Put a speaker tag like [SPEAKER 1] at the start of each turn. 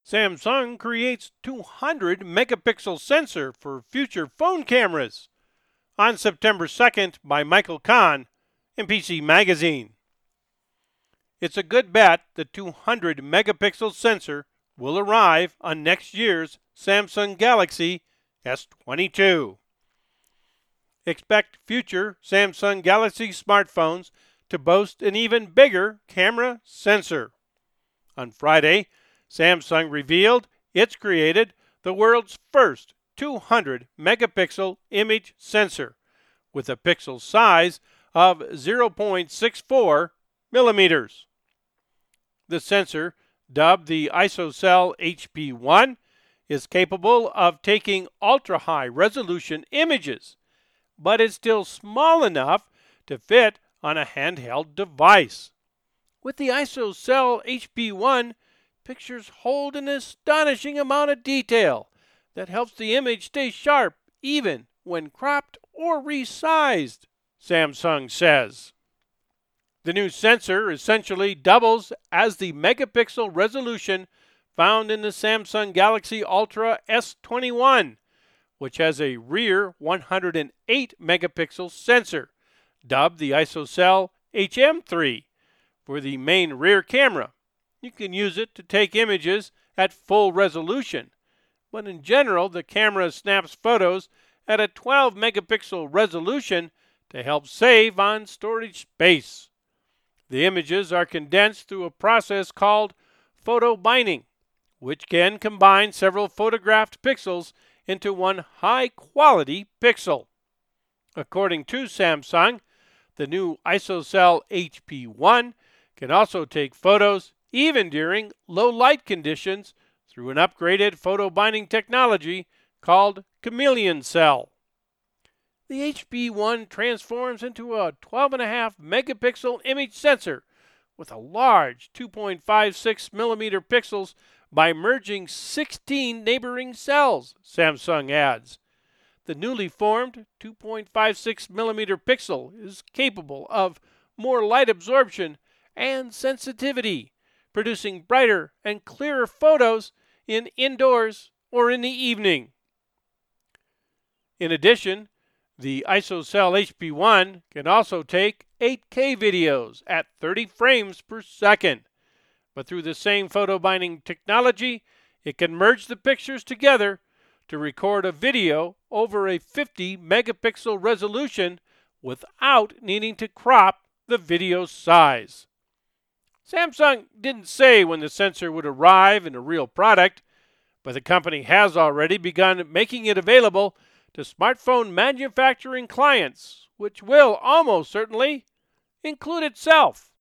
[SPEAKER 1] Samsung creates 200 megapixel sensor for future phone cameras. On September 2nd by Michael Kahn in PC Magazine. It's a good bet the 200 megapixel sensor will arrive on next year's Samsung Galaxy S22. Expect future Samsung Galaxy smartphones to boast an even bigger camera sensor. On Friday, Samsung revealed it's created the world's first 200 megapixel image sensor with a pixel size of 0.64 millimeters. The sensor, dubbed the ISOCELL HP1, is capable of taking ultra-high resolution images, but is still small enough to fit on a handheld device. With the ISOCELL HP1, pictures hold an astonishing amount of detail that helps the image stay sharp even when cropped or resized, Samsung says. The new sensor essentially doubles as the megapixel resolution found in the Samsung Galaxy Ultra S21, which has a rear 108 megapixel sensor, dubbed the ISOCELL HM3, for the main rear camera. You can use it to take images at full resolution, but in general the camera snaps photos at a 12 megapixel resolution to help save on storage space. The images are condensed through a process called photo binding, which can combine several photographed pixels into one high-quality pixel. According to Samsung, the new ISOCELL HP1 can also take photos even during low light conditions through an upgraded photo binding technology called Chameleon Cell. The HP1 transforms into a 12.5 megapixel image sensor with a large 2.56 millimeter pixels by merging 16 neighboring cells, Samsung adds. The newly formed 2.56 millimeter pixel is capable of more light absorption and sensitivity, producing brighter and clearer photos indoors or in the evening. In addition, the ISOCELL HP1 can also take 8K videos at 30 frames per second. But through the same photo binding technology, it can merge the pictures together to record a video over a 50 megapixel resolution without needing to crop the video size. Samsung didn't say when the sensor would arrive in a real product, but the company has already begun making it available to smartphone manufacturing clients, which will almost certainly include itself.